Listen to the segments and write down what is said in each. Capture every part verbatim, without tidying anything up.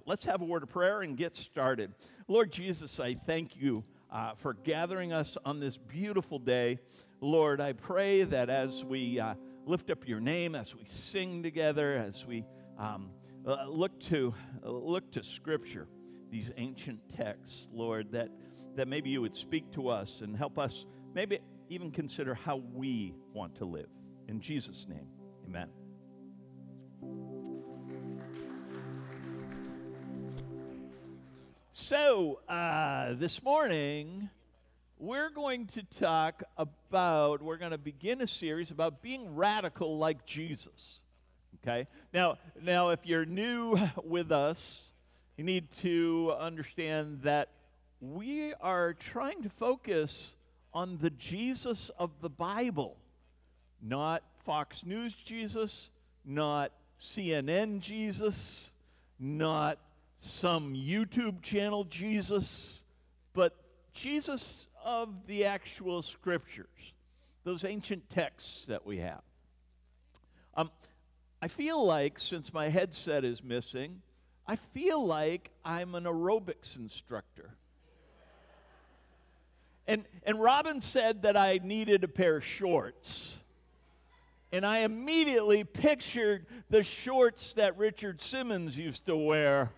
let's have a word of prayer and get started. Lord Jesus, I thank you uh, for gathering us on this beautiful day. Lord, I pray that as we uh, lift up your name, as we sing together, as we um, uh, look to uh, look to Scripture, these ancient texts, Lord, that that maybe you would speak to us and help us maybe even consider how we want to live. In Jesus' name, amen. So, uh, this morning, we're going to talk about, we're going to begin a series about being radical like Jesus, okay? Now, now, if you're new with us, you need to understand that we are trying to focus on the Jesus of the Bible, not Fox News Jesus, not C N N Jesus, not some YouTube channel Jesus, but Jesus of the actual Scriptures, those ancient texts that we have. Um, I feel like, since my headset is missing, I feel like I'm an aerobics instructor. And, and Robin said that I needed a pair of shorts. And I immediately pictured the shorts that Richard Simmons used to wear.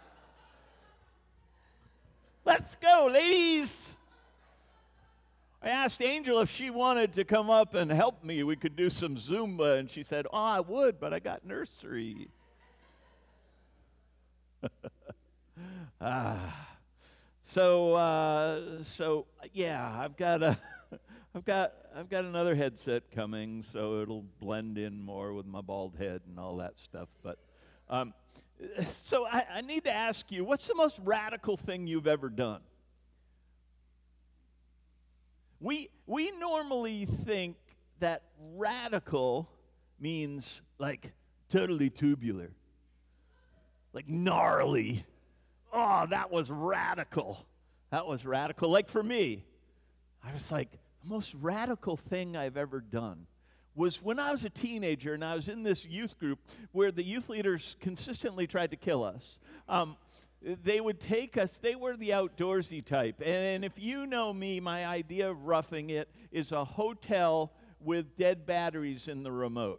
Let's go, ladies. I asked Angel if she wanted to come up and help me. We could do some Zumba, and she said, oh, I would, but I got nursery. ah, so, uh, so yeah, I've got a, I've got, I've got another headset coming, so it'll blend in more with my bald head and all that stuff. But, um, so I, I need to ask you, what's the most radical thing you've ever done? We, we normally think that radical means like totally tubular, like gnarly. Oh, that was radical. That was radical. Like for me, I was like, the most radical thing I've ever done was when I was a teenager and I was in this youth group where the youth leaders consistently tried to kill us. Um, they would take us, they were the outdoorsy type. And if you know me, my idea of roughing it is a hotel with dead batteries in the remote.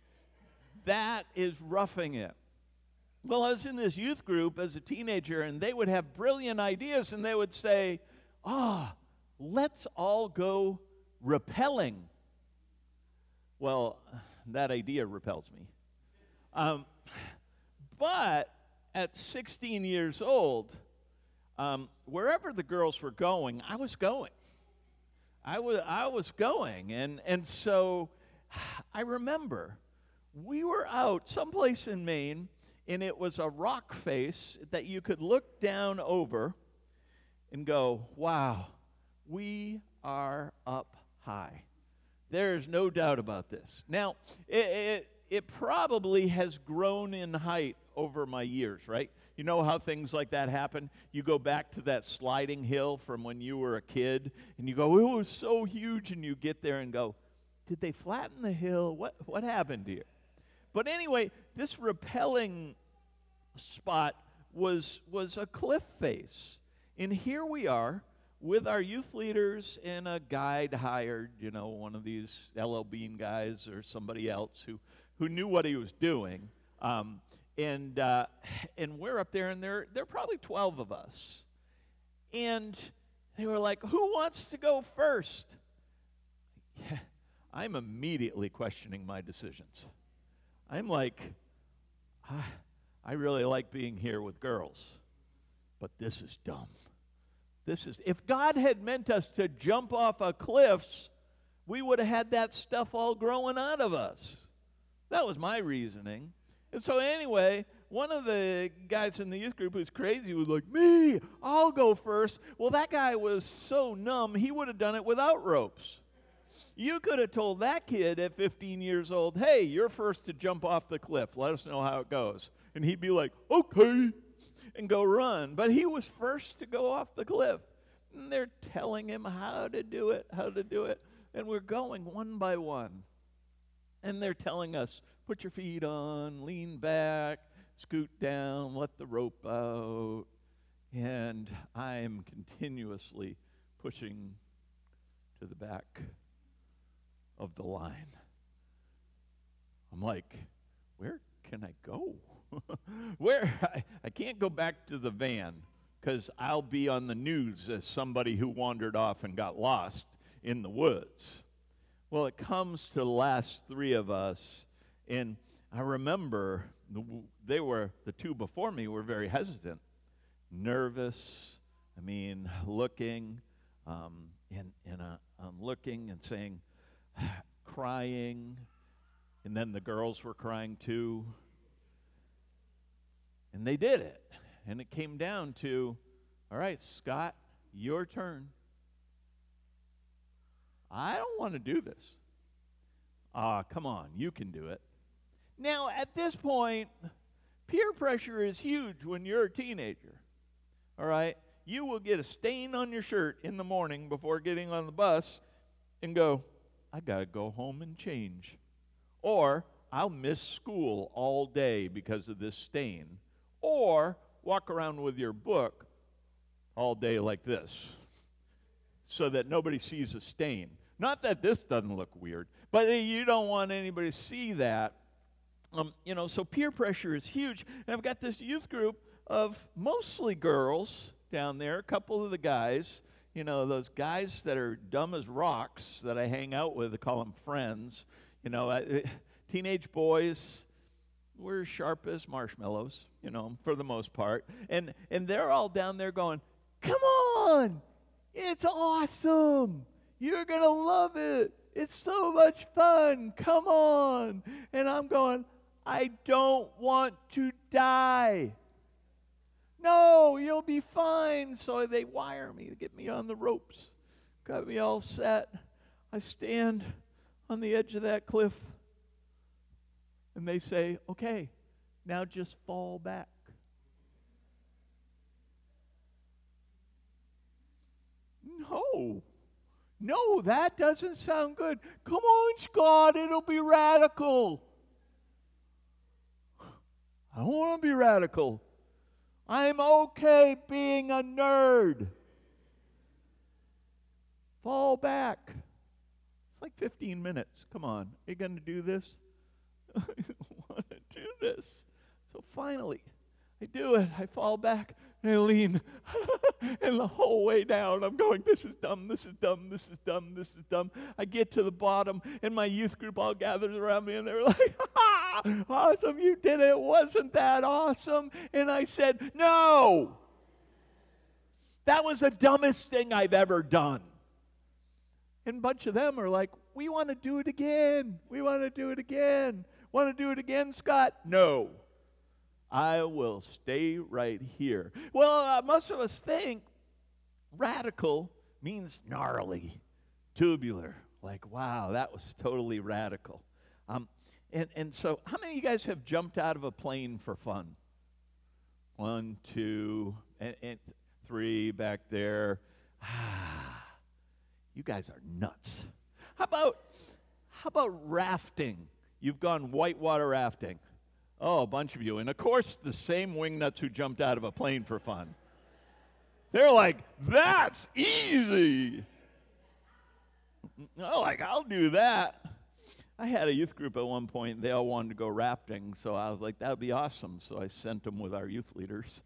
That is roughing it. Well, I was in this youth group as a teenager, and they would have brilliant ideas, and they would say, ah, oh, let's all go rappelling. Well, that idea repels me. Um, but at sixteen years old, um, wherever the girls were going, I was going. I was, I was going. And, and so I remember we were out someplace in Maine, and it was a rock face that you could look down over and go, wow, we are up high. There's no doubt about this. Now, it, it, it probably has grown in height over my years, right? You know how things like that happen? You go back to that sliding hill from when you were a kid, and you go, it was so huge, and you get there and go, did they flatten the hill? What, what happened here? But anyway, this rappelling spot was, was a cliff face. And here we are, with our youth leaders and a guide hired, you know, one of these L L Bean guys or somebody else who, who knew what he was doing. Um, and uh, and we're up there, and there, there are probably twelve of us. And they were like, who wants to go first? Yeah, I'm immediately questioning my decisions. I'm like, I, I really like being here with girls, but this is dumb. This is, if God had meant us to jump off of cliffs, we would have had that stuff all growing out of us. That was my reasoning. And so anyway, one of the guys in the youth group who's crazy was like, me, I'll go first. Well, that guy was so numb, he would have done it without ropes. You could have told that kid at fifteen years old, hey, you're first to jump off the cliff. Let us know how it goes. And he'd be like, okay, and go run. But he was first to go off the cliff. And they're telling him how to do it, how to do it. And we're going one by one. And they're telling us, put your feet on, lean back, scoot down, let the rope out, and I am continuously pushing to the back of the line. I'm like, where can I go? Where? I, I can't go back to the van because I'll be on the news as somebody who wandered off and got lost in the woods. Well, it comes to the last three of us, and I remember the, they were, the two before me were very hesitant, nervous, I mean, looking, um, and, and uh, I'm looking and saying, crying, and then the girls were crying too. And they did it. And it came down to, all right, Scott, your turn. I don't want to do this. Ah, come on, you can do it. Now, at this point, peer pressure is huge when you're a teenager. All right? You will get a stain on your shirt in the morning before getting on the bus and go, I got to go home and change. Or, I'll miss school all day because of this stain. Or, walk around with your book all day like this so that nobody sees a stain. Not that this doesn't look weird, but you don't want anybody to see that. Um, you know, so peer pressure is huge. And I've got this youth group of mostly girls down there, a couple of the guys, you know, those guys that are dumb as rocks that I hang out with, I call them friends. You know, uh, teenage boys, we're sharp as marshmallows, you know, for the most part. And and they're all down there going, come on, it's awesome. You're going to love it. It's so much fun. Come on. And I'm going, I don't want to die. No, you'll be fine. So they wire me, get me on the ropes, got me all set. I stand on the edge of that cliff, and they say, okay, now just fall back. No. No, that doesn't sound good. Come on, Scott, it'll be radical. I don't want to be radical. I'm okay being a nerd. Fall back. It's like fifteen minutes. Come on, are you going to do this? I don't want to do this. So finally, I do it. I fall back and I lean. And the whole way down, I'm going, this is dumb, this is dumb, this is dumb, this is dumb. I get to the bottom, and my youth group all gathers around me, and they're like, ha, awesome, you did it. Wasn't that awesome? And I said, no. That was the dumbest thing I've ever done. And a bunch of them are like, we want to do it again. We want to do it again. Want to do it again, Scott? No. I will stay right here. Well, uh, most of us think radical means gnarly, tubular. Like, wow, that was totally radical. Um, and, and so how many of you guys have jumped out of a plane for fun? One, two, and, and three back there. Ah, you guys are nuts. How about, how about rafting? You've gone whitewater rafting. Oh, a bunch of you. And, of course, the same wingnuts who jumped out of a plane for fun. They're like, that's easy. Oh, like, I'll do that. I had a youth group at one point. They all wanted to go rafting, so I was like, that would be awesome. So I sent them with our youth leaders.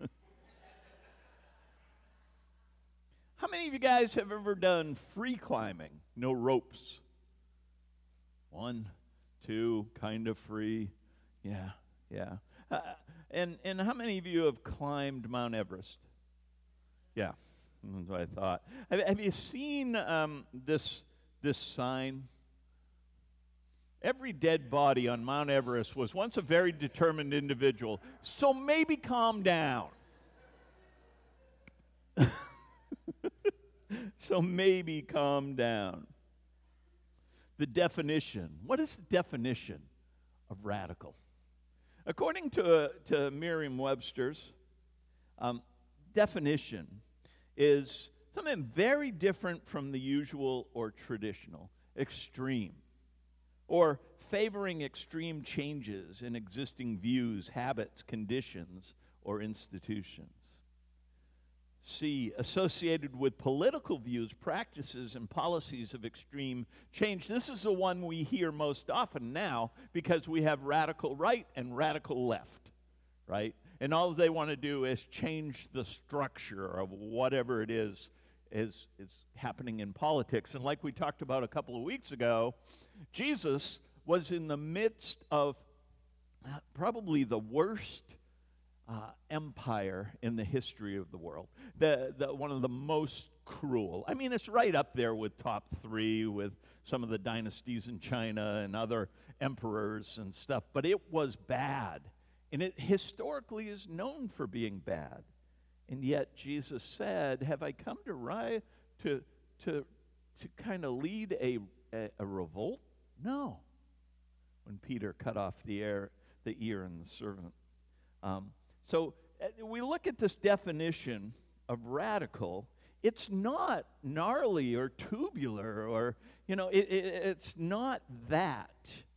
How many of you guys have ever done free climbing? No ropes. One, two, kind of free. Yeah. Yeah. Uh, and and how many of you have climbed Mount Everest? Yeah, that's what I thought. Have, have you seen um, this this sign? Every dead body on Mount Everest was once a very determined individual, so maybe calm down. So maybe calm down. The definition. What is the definition of radical? According to, uh, to Merriam-Webster's um, definition is something very different from the usual or traditional, extreme, or favoring extreme changes in existing views, habits, conditions, or institutions. C, associated with political views, practices, and policies of extreme change. This is the one we hear most often now because we have radical right and radical left, right? And all they want to do is change the structure of whatever it is is, is happening in politics. And like we talked about a couple of weeks ago, Jesus was in the midst of uh, probably the worst Uh, empire in the history of the world, the, the one of the most cruel. I mean, it's right up there with top three with some of the dynasties in China and other emperors and stuff, but it was bad, and it historically is known for being bad. And yet Jesus said, have I come to ri- to to to kind of lead a, a a revolt? No. When Peter cut off the ear, the ear and the servant. Um, So uh, we look at this definition of radical. It's not gnarly or tubular or, you know, it, it, it's not that.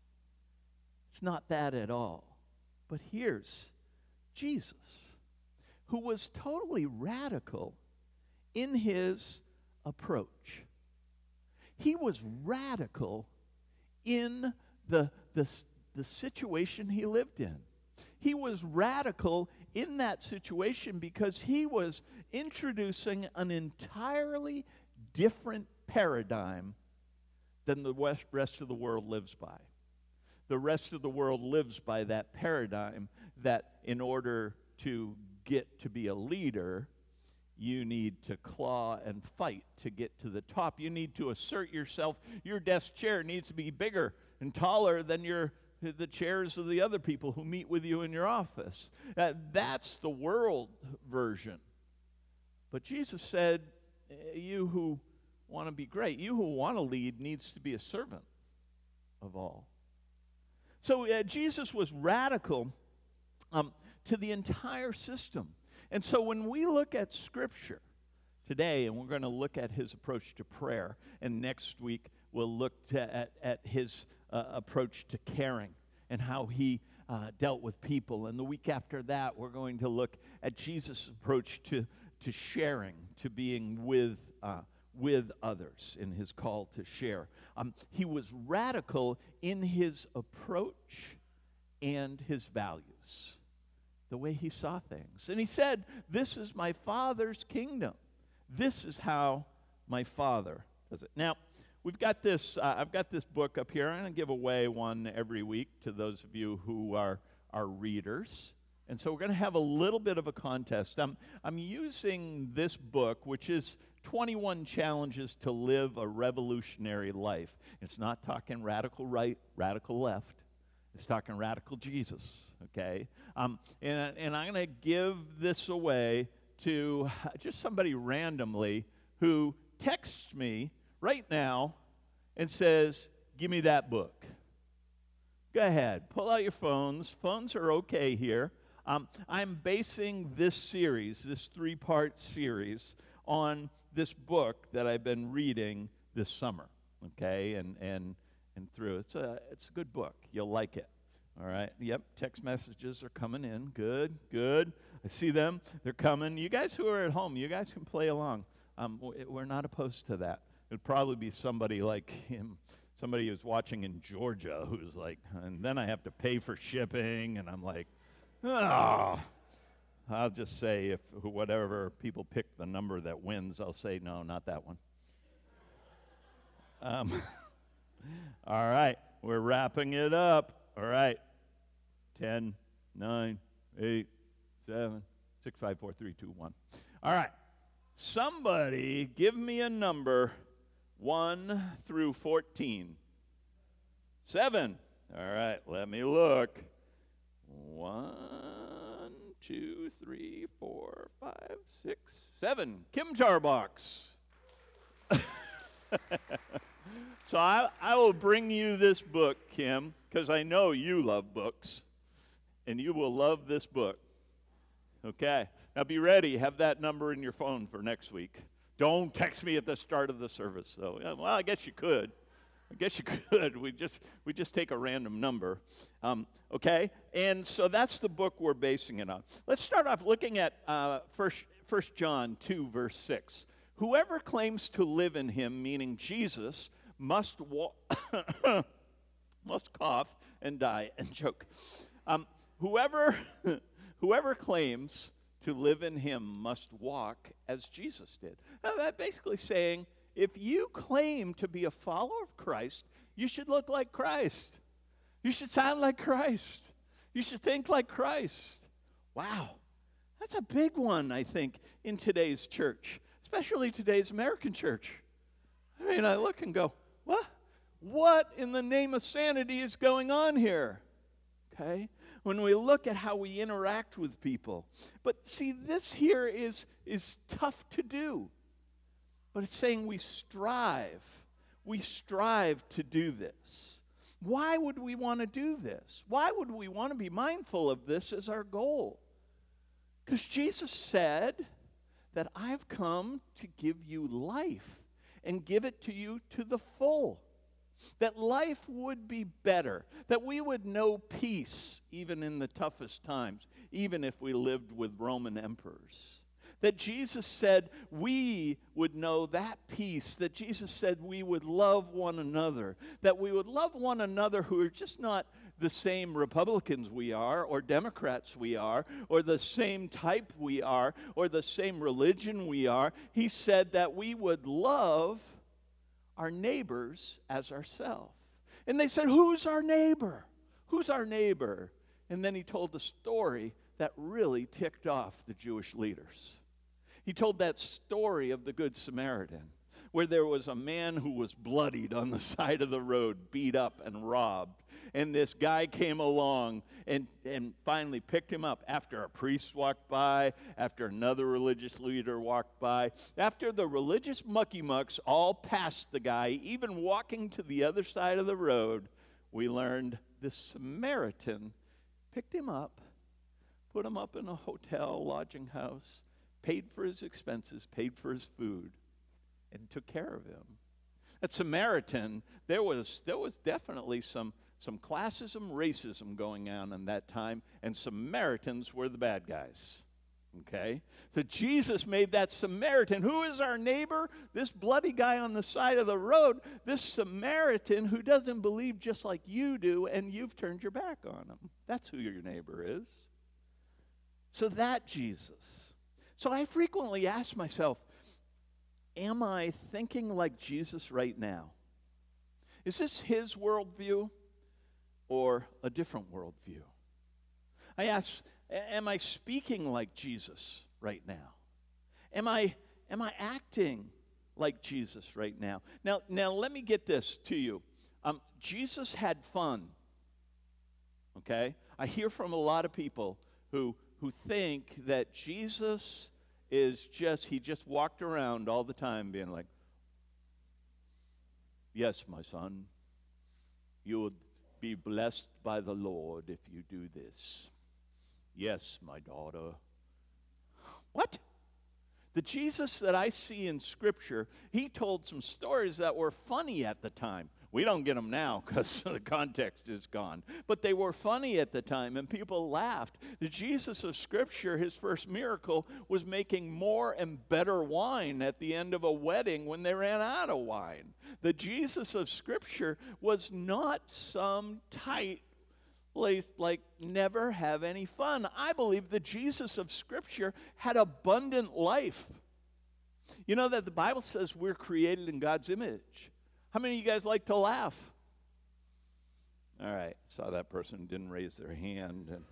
It's not that at all. But here's Jesus, who was totally radical in his approach. He was radical in the, the, the situation he lived in. He was radical in that situation because he was introducing an entirely different paradigm than the west, rest of the world lives by. The rest of the world lives by that paradigm that in order to get to be a leader, you need to claw and fight to get to the top. You need to assert yourself. Your desk chair needs to be bigger and taller than your the chairs of the other people who meet with you in your office. Uh, that's the world version. But Jesus said, you who want to be great, you who want to lead needs to be a servant of all. So uh, Jesus was radical um, to the entire system. And so when we look at Scripture today, and we're going to look at his approach to prayer, and next week we'll look to, at, at his Uh, approach to caring and how he uh, dealt with people. And the week after that, we're going to look at Jesus' approach to, to sharing, to being with, uh, with others in his call to share. Um, he was radical in his approach and his values, the way he saw things. And he said, this is my Father's kingdom. This is how my Father does it. Now, We've got this, uh, I've got this book up here. I'm going to give away one every week to those of you who are, are readers. And so we're going to have a little bit of a contest. I'm, I'm using this book, which is twenty-one Challenges to Live a Revolutionary Life. It's not talking radical right, radical left. It's talking radical Jesus, okay? Um, and, and I'm going to give this away to just somebody randomly who texts me right now and says, give me that book. Go ahead, pull out your phones. Phones are okay here. Um, I'm basing this series, this three-part series, on this book that I've been reading this summer, okay, and and and through. It's a it's a good book. You'll like it. All right. Yep. Text messages are coming in. Good. Good. I see them. They're coming. You guys who are at home, you guys can play along. Um, we're not opposed to that. It'd probably be somebody like him, somebody who's watching in Georgia who's like, and then I have to pay for shipping, and I'm like, oh. I'll just say if whatever people pick the number that wins, I'll say, no, not that one. Um, all right, we're wrapping it up. All right, ten, nine, eight, seven, six, five, four, three, two, one. All right, somebody give me a number one through fourteen. Seven. All right, let me look. One, two, three, four, five, six, seven. Kim Tarbox. So I, I will bring you this book, Kim, because I know you love books, and you will love this book. Okay. Now be ready. Have that number in your phone for next week. Don't text me at the start of the service, though. Well, I guess you could. I guess you could. We just we just take a random number, um, okay? And so that's the book we're basing it on. Let's start off looking at uh, First First John two, verse six. Whoever claims to live in him, meaning Jesus, must wa- must cough and die and choke. Um, whoever whoever claims to live in him must walk as Jesus did. Now, that's basically saying, if you claim to be a follower of Christ, you should look like Christ. You should sound like Christ. You should think like Christ. Wow. That's a big one, I think, in today's church, especially today's American church. I mean, I look and go, what? What in the name of sanity is going on here? Okay? When we look at how we interact with people. But see, this here is, is tough to do. But it's saying we strive. We strive to do this. Why would we want to do this? Why would we want to be mindful of this as our goal? Because Jesus said that I've come to give you life and give it to you to the full. That life would be better. That we would know peace even in the toughest times, even if we lived with Roman emperors. That Jesus said we would know that peace. That Jesus said we would love one another. That we would love one another who are just not the same Republicans we are, or Democrats we are, or the same type we are, or the same religion we are. He said that we would love our neighbors as ourselves. And they said, who's our neighbor? Who's our neighbor? And then he told the story that really ticked off the Jewish leaders. He told that story of the Good Samaritan, where there was a man who was bloodied on the side of the road, beat up and robbed. And this guy came along and, and finally picked him up after a priest walked by, after another religious leader walked by, after the religious mucky mucks all passed the guy, even walking to the other side of the road. We learned this Samaritan picked him up, put him up in a hotel, lodging house, paid for his expenses, paid for his food, and took care of him. That Samaritan, there was there was definitely some, some classism, racism going on in that time, and Samaritans were the bad guys. Okay? So Jesus made that Samaritan, who is our neighbor? This bloody guy on the side of the road, this Samaritan who doesn't believe just like you do, and you've turned your back on him. That's who your neighbor is. So that Jesus. So I frequently ask myself, am I thinking like Jesus right now? Is this his worldview or a different worldview? I ask, am I speaking like Jesus right now? Am I, am I acting like Jesus right now? Now, now let me get this to you. Um, Jesus had fun, okay? I hear from a lot of people who, who think that Jesus is just, he just walked around all the time being like, yes, my son, you would be blessed by the Lord if you do this. Yes, my daughter. What? The Jesus that I see in Scripture, he told some stories that were funny at the time. We don't get them now because the context is gone. But they were funny at the time, and people laughed. The Jesus of Scripture, his first miracle, was making more and better wine at the end of a wedding when they ran out of wine. The Jesus of Scripture was not some tight, like, like never have any fun. I believe the Jesus of Scripture had abundant life. You know that the Bible says we're created in God's image. How many of you guys like to laugh? All right, saw that person didn't raise their hand. And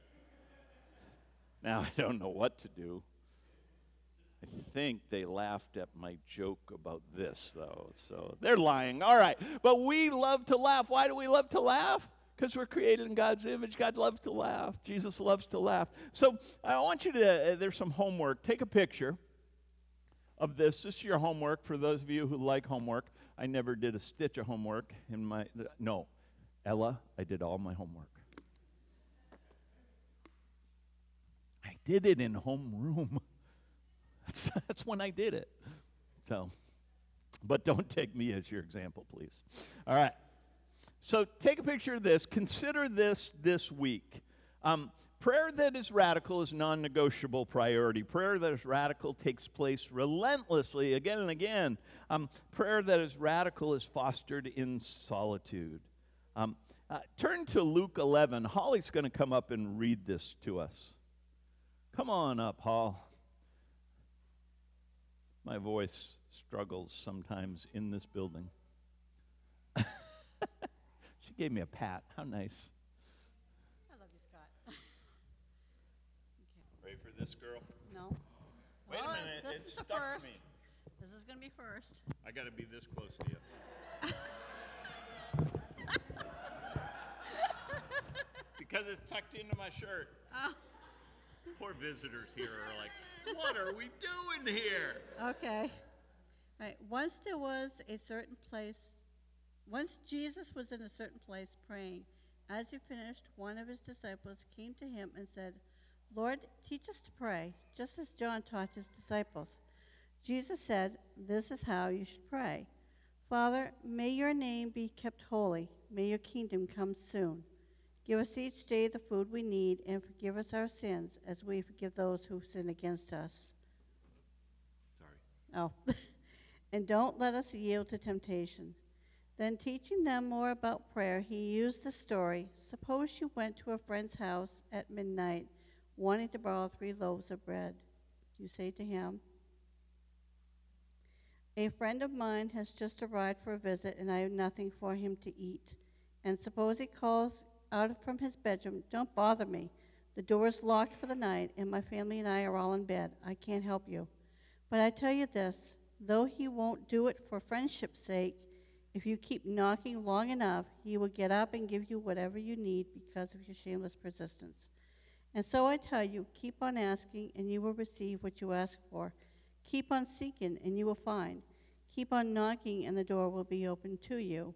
now I don't know what to do. I think they laughed at my joke about this, though, so they're lying. All right, but we love to laugh. Why do we love to laugh? Because we're created in God's image. God loves to laugh. Jesus loves to laugh. So I want you to, uh, there's some homework. Take a picture of this. This is your homework for those of you who like homework. I never did a stitch of homework in my, no, Ella, I did all my homework. I did it in homeroom. That's, that's when I did it. So, But don't take me as your example, please. All right. So take a picture of this. Consider this this week. Um, prayer that is radical is non-negotiable priority. Prayer that is radical takes place relentlessly again and again. Um, prayer that is radical is fostered in solitude. Um, uh, turn to Luke eleven. Holly's going to come up and read this to us. Come on up, Hall. My voice struggles sometimes in this building. She gave me a pat. How nice. I love you, Scott. Okay. Ready for this, girl? No. Wait Well, a minute. This It's is the stuck first. to me. This is going to be first. I got to be this close to you. Because it's tucked into my shirt. Oh. Poor visitors here are like, what are we doing here? Okay. Right. Once there was a certain place, once Jesus was in a certain place praying. As he finished, one of his disciples came to him and said, Lord, teach us to pray, just as John taught his disciples. Jesus said, this is how you should pray. Father, may your name be kept holy. May your kingdom come soon. Give us each day the food we need, and forgive us our sins as we forgive those who sin against us. Sorry. Oh. And don't let us yield to temptation. Then, teaching them more about prayer, he used the story. Suppose you went to a friend's house at midnight, wanting to borrow three loaves of bread. You say to him, a friend of mine has just arrived for a visit, and I have nothing for him to eat. And suppose he calls out from his bedroom, don't bother me. The door is locked for the night, and my family and I are all in bed. I can't help you. But I tell you this, though he won't do it for friendship's sake, if you keep knocking long enough, he will get up and give you whatever you need because of your shameless persistence. And so I tell you, keep on asking, and you will receive what you ask for. Keep on seeking, and you will find. Keep on knocking, and the door will be opened to you.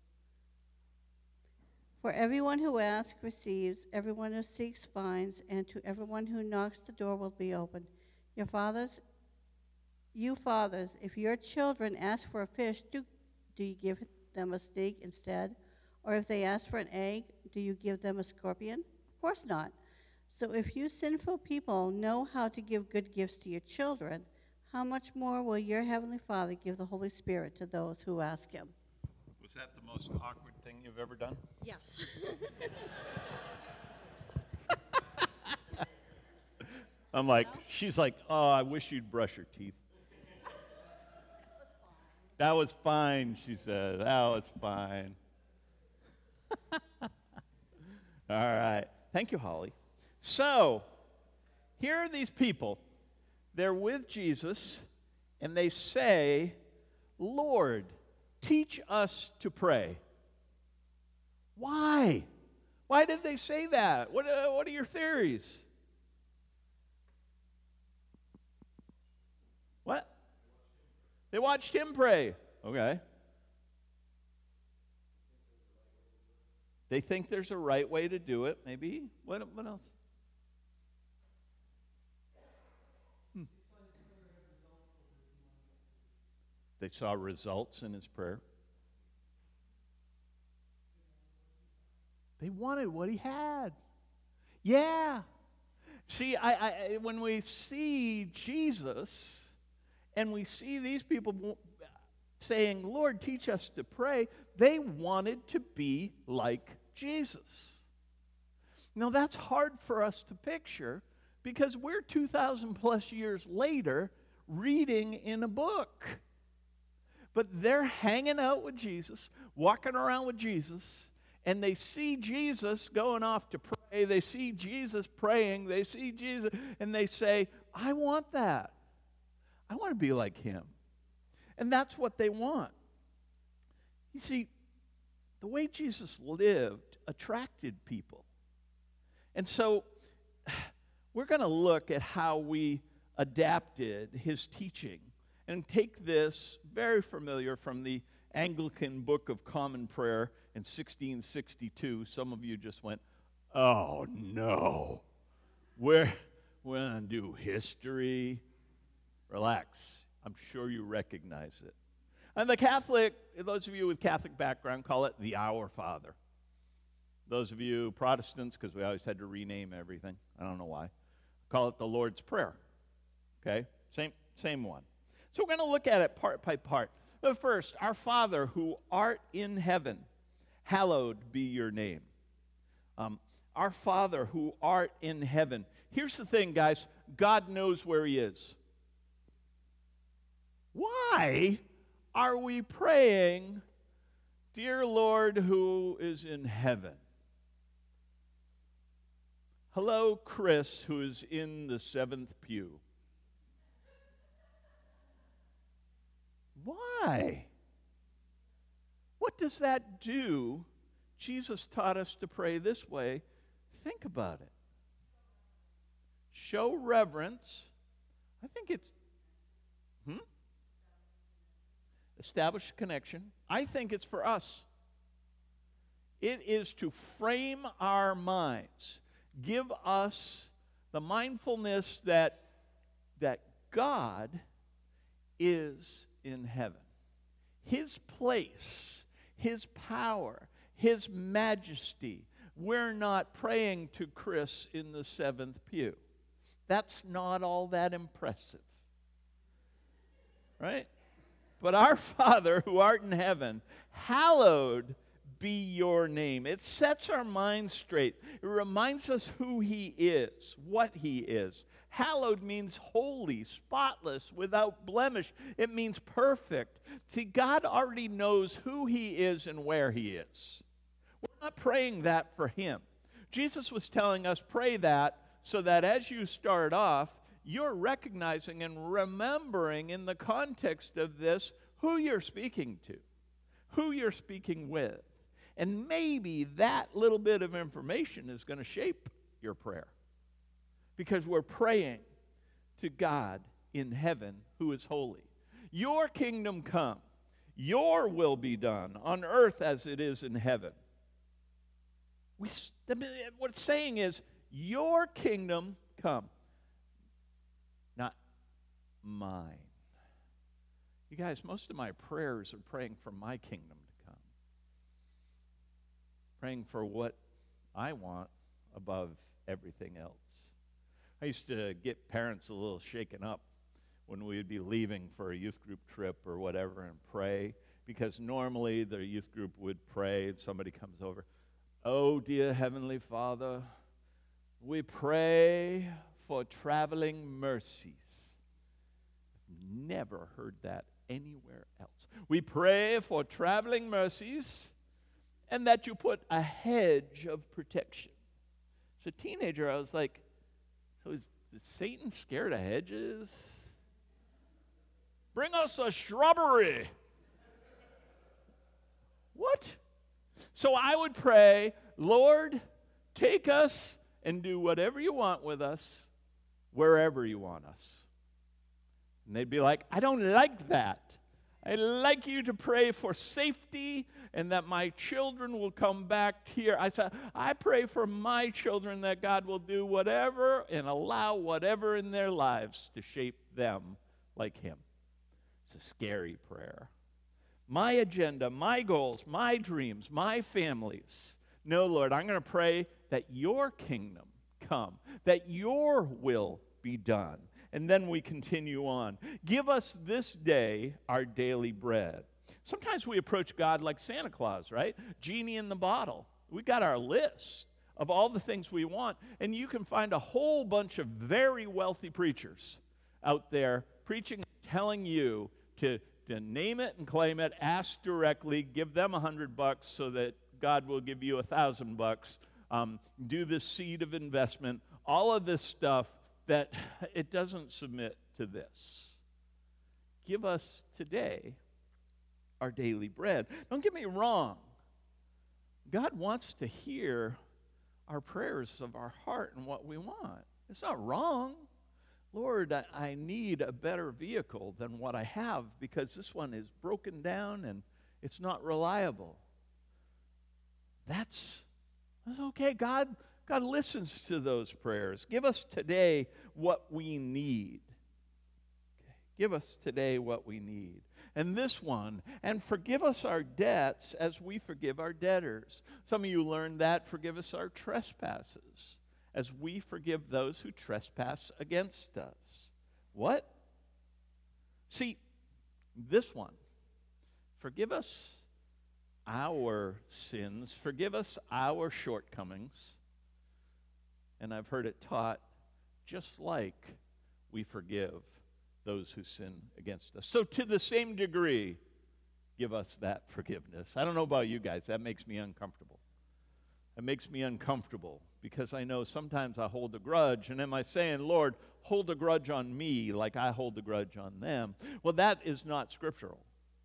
For everyone who asks receives, everyone who seeks finds, and to everyone who knocks the door will be opened. Your fathers, you fathers, if your children ask for a fish, do, do you give them a snake instead? Or if they ask for an egg, do you give them a scorpion? Of course not. So if you sinful people know how to give good gifts to your children, how much more will your Heavenly Father give the Holy Spirit to those who ask him? Was that the most awkward thing you've ever done? Yes. I'm like, No? she's like, oh, I wish you'd brush your teeth. That was fine, she said. That was fine. All right. Thank you, Holly. So, here are these people. They're with Jesus, and they say, Lord, teach us to pray. Why? Why did they say that? What, uh, what are your theories? What? They watched him pray. Okay. They think there's a right way to do it, maybe. What, what else? Hmm. They saw results in his prayer. They wanted what he had. Yeah. See, I, I, when we see Jesus and we see these people saying, Lord, teach us to pray, they wanted to be like Jesus. Now, that's hard for us to picture because we're two thousand plus years later reading in a book. But they're hanging out with Jesus, walking around with Jesus, and they see Jesus going off to pray. They see Jesus praying. They see Jesus, and they say, I want that. I want to be like him. And that's what they want. You see, the way Jesus lived attracted people. And so we're going to look at how we adapted his teaching and take this very familiar from the Anglican Book of Common Prayer in sixteen sixty-two. Some of you just went, oh no, we're, we're going to do history. Relax. I'm sure you recognize it. And the Catholic, those of you with Catholic background, call it the Our Father. Those of you Protestants, because we always had to rename everything, I don't know why, call it the Lord's Prayer. Okay? Same, same one. So we're going to look at it part by part. But first, our Father who art in heaven, hallowed be your name. Um, our Father who art in heaven. Here's the thing, guys. God knows where he is. Why are we praying, dear Lord who is in heaven? Hello, Chris, who is in the seventh pew. Why? What does that do? Jesus taught us to pray this way. Think about it. Show reverence. I think it's, hmm? Establish a connection. I think it's for us. It is to frame our minds. Give us the mindfulness that, that God is in heaven. His place, his power, his majesty. We're not praying to Chris in the seventh pew. That's not all that impressive. Right? But our Father who art in heaven, hallowed be your name. It sets our minds straight. It reminds us who he is, what he is. Hallowed means holy, spotless, without blemish. It means perfect. See, God already knows who he is and where he is. We're not praying that for him. Jesus was telling us, pray that so that as you start off, you're recognizing and remembering in the context of this who you're speaking to, who you're speaking with. And maybe that little bit of information is going to shape your prayer. Because we're praying to God in heaven who is holy. Your kingdom come. Your will be done on earth as it is in heaven. We, what it's saying is, your kingdom come. Not mine. You guys, most of my prayers are praying for my kingdom to come. Praying for what I want above everything else. I used to get parents a little shaken up when we would be leaving for a youth group trip or whatever and pray, because normally the youth group would pray and somebody comes over. Oh, dear Heavenly Father, we pray for traveling mercies. I've never heard that anywhere else. We pray for traveling mercies and that you put a hedge of protection. As a teenager, I was like, so is, is Satan scared of hedges? Bring us a shrubbery. What? So I would pray, Lord, take us and do whatever you want with us, wherever you want us. And they'd be like, I don't like that. I'd like you to pray for safety and that my children will come back here. I said, I pray for my children that God will do whatever and allow whatever in their lives to shape them like him. It's a scary prayer. My agenda, my goals, my dreams, my families. No, Lord, I'm going to pray that your kingdom come, that your will be done. And then we continue on. Give us this day our daily bread. Sometimes we approach God like Santa Claus, right? Genie in the bottle. We got our list of all the things we want, and you can find a whole bunch of very wealthy preachers out there preaching, telling you to, to name it and claim it, ask directly, give them a hundred bucks so that God will give you a thousand bucks. Um, do this seed of investment, all of this stuff that it doesn't submit to this. Give us today our daily bread. Don't get me wrong. God wants to hear our prayers of our heart and what we want. It's not wrong. Lord, I, I need a better vehicle than what I have because this one is broken down and it's not reliable. That's, that's okay. God God listens to those prayers. Give us today what we need. Okay. Give us today what we need. And this one, and forgive us our debts as we forgive our debtors. Some of you learned that. Forgive us our trespasses as we forgive those who trespass against us. What? See, this one, forgive us our sins, forgive us our shortcomings. And I've heard it taught, just like we forgive those who sin against us. So to the same degree, give us that forgiveness. I don't know about you guys, that makes me uncomfortable. It makes me uncomfortable because I know sometimes I hold a grudge, and am I saying, Lord, hold a grudge on me like I hold a grudge on them? Well, that is not scriptural.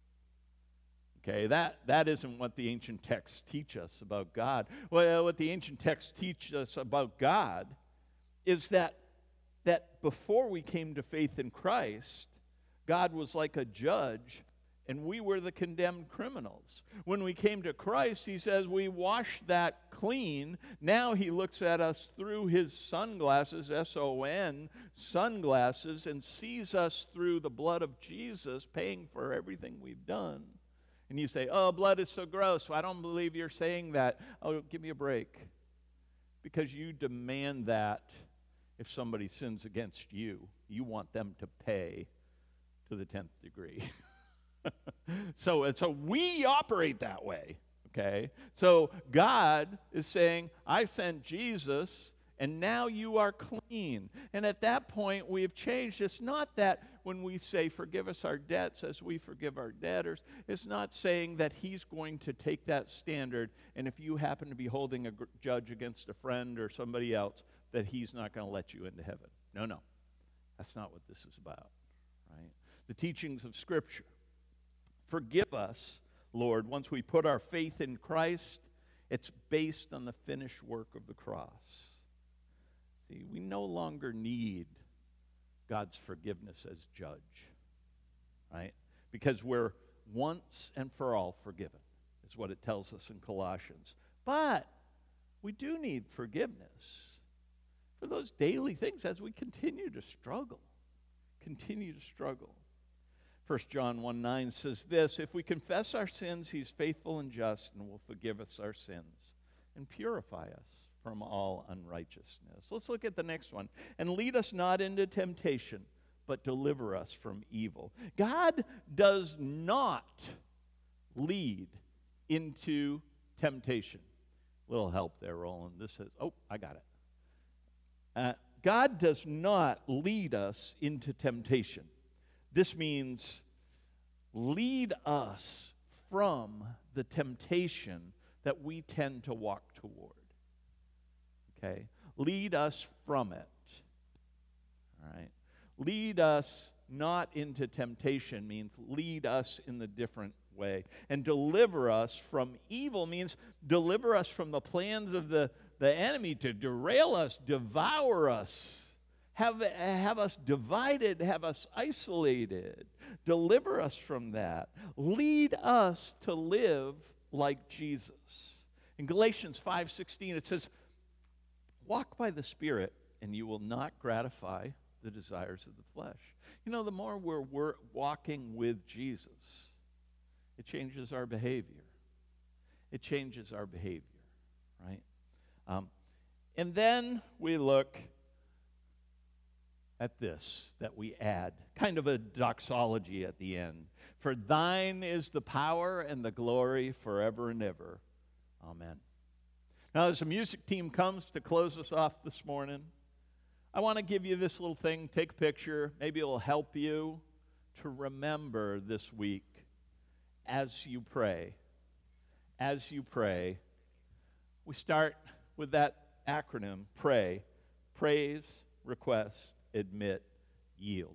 Okay, that, that isn't what the ancient texts teach us about God. Well, what the ancient texts teach us about God is that that before we came to faith in Christ, God was like a judge, and we were the condemned criminals. When we came to Christ, he says we washed that clean. Now he looks at us through his sunglasses, S O N, sunglasses, and sees us through the blood of Jesus, paying for everything we've done. And you say, oh, blood is so gross. I don't believe you're saying that. Oh, give me a break. Because you demand that if somebody sins against you, you want them to pay to the tenth degree. so, and so we operate that way, okay? So God is saying, I sent Jesus, and now you are clean. And at that point, we have changed. It's not that when we say, forgive us our debts as we forgive our debtors, it's not saying that he's going to take that standard, and if you happen to be holding a gr- judge against a friend or somebody else, that he's not going to let you into heaven. No, no. That's not what this is about, right? The teachings of Scripture. Forgive us, Lord, once we put our faith in Christ, it's based on the finished work of the cross. See, we no longer need God's forgiveness as judge, right? Because we're once and for all forgiven, is what it tells us in Colossians. But we do need forgiveness for those daily things as we continue to struggle, continue to struggle. First John one nine says this, if we confess our sins, he's faithful and just and will forgive us our sins and purify us from all unrighteousness. Let's look at the next one. And lead us not into temptation, but deliver us from evil. God does not lead into temptation. Little help there, Roland. This says, oh, I got it. Uh, God does not lead us into temptation. This means lead us from the temptation that we tend to walk toward. Okay? Lead us from it. All right? Lead us not into temptation means lead us in the different way. And deliver us from evil means deliver us from the plans of the, the enemy to derail us, devour us, have, have us divided, have us isolated. Deliver us from that. Lead us to live like Jesus. In Galatians five sixteen it says, walk by the Spirit, and you will not gratify the desires of the flesh. You know, the more we're, we're walking with Jesus, it changes our behavior. It changes our behavior, right? Um, and then we look at this that we add, kind of a doxology at the end. For thine is the power and the glory forever and ever. Amen. Now, as the music team comes to close us off this morning, I want to give you this little thing. Take a picture. Maybe it will help you to remember this week as you pray. As you pray, we start with that acronym, PRAY. Praise, request, admit, yield.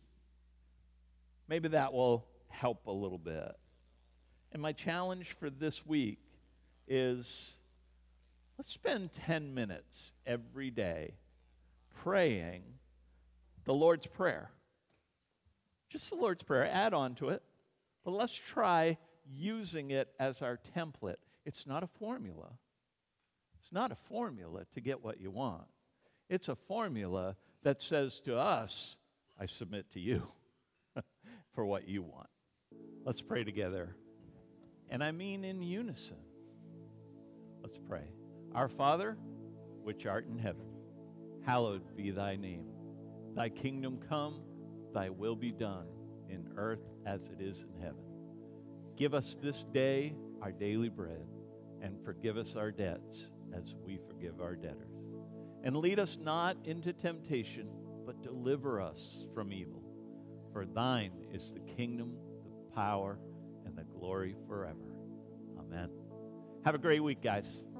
Maybe that will help a little bit. And my challenge for this week is let's spend ten minutes every day praying the Lord's Prayer. Just the Lord's Prayer. Add on to it. But let's try using it as our template. It's not a formula. It's not a formula to get what you want. It's a formula that says to us, I submit to you for what you want. Let's pray together. And I mean in unison. Let's pray. Our Father, which art in heaven, hallowed be thy name. Thy kingdom come, thy will be done, in earth as it is in heaven. Give us this day our daily bread, and forgive us our debts as we forgive our debtors. And lead us not into temptation, but deliver us from evil. For thine is the kingdom, the power, and the glory forever. Amen. Have a great week, guys.